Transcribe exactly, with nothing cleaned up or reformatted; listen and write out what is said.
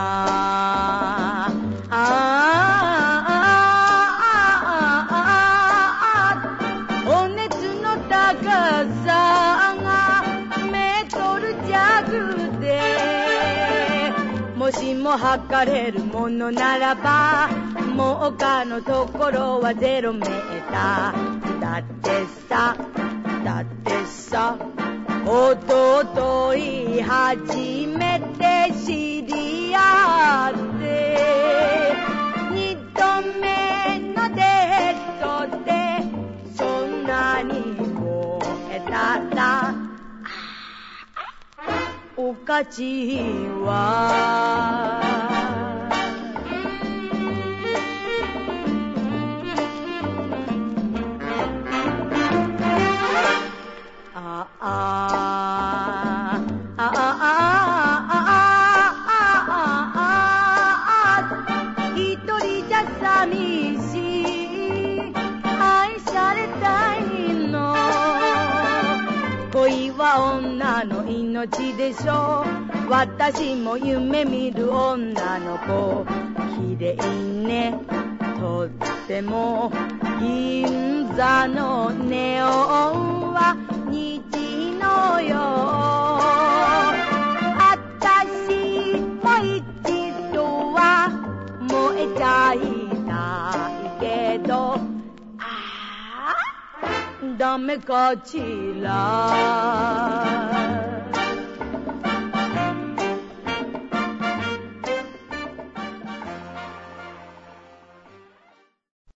あーあーあーあーお熱の高さがメートル弱で、もしも測れるものならばもう他のところはゼロメーターだってさ、だってさ、おととい初めて知り合って二度目のデートでそんなに燃えたらおかしいわ。ああああああ一人じゃ寂しい、愛されたいの。恋は女の命でしょう。私も夢見る女の子、綺麗ね、とっても。銀座のネオンは虹のよう。あたしも一度は燃えちゃいたいけど、ああダメかしら。